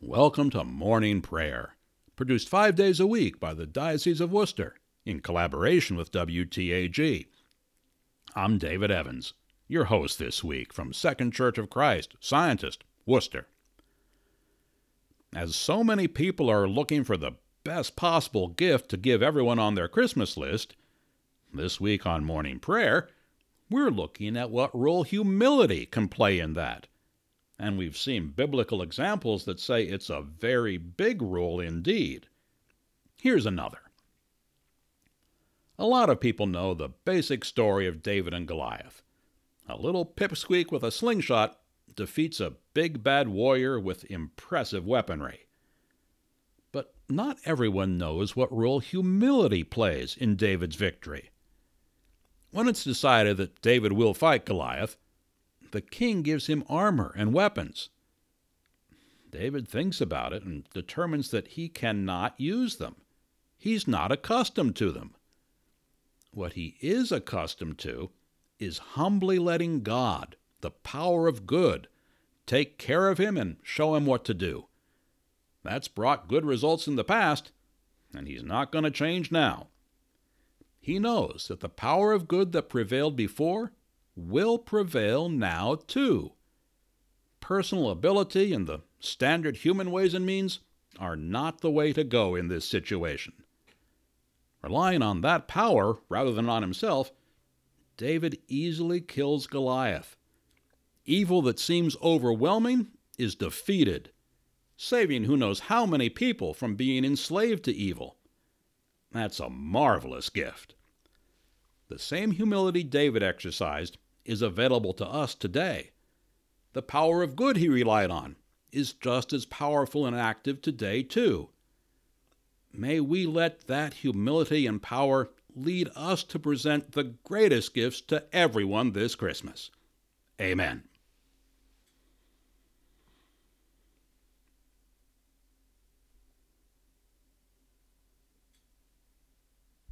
Welcome to Morning Prayer, produced 5 days a week by the Diocese of Worcester in collaboration with WTAG. I'm David Evans, your host this week from Second Church of Christ, Scientist, Worcester. As so many people are looking for the best possible gift to give everyone on their Christmas list, this week on Morning Prayer, we're looking at what role humility can play in that. And we've seen biblical examples that say it's a very big role indeed. Here's another. A lot of people know the basic story of David and Goliath. A little pipsqueak with a slingshot defeats a big bad warrior with impressive weaponry. But not everyone knows what role humility plays in David's victory. When it's decided that David will fight Goliath, the king gives him armor and weapons. David thinks about it and determines that he cannot use them. He's not accustomed to them. What he is accustomed to is humbly letting God, the power of good, take care of him and show him what to do. That's brought good results in the past, and he's not going to change now. He knows that the power of good that prevailed before will prevail now too. Personal ability and the standard human ways and means are not the way to go in this situation. Relying on that power rather than on himself, David easily kills Goliath. Evil that seems overwhelming is defeated, saving who knows how many people from being enslaved to evil. That's a marvelous gift. The same humility David exercised is available to us today. The power of good he relied on is just as powerful and active today too. May we let that humility and power lead us to present the greatest gifts to everyone this Christmas. Amen.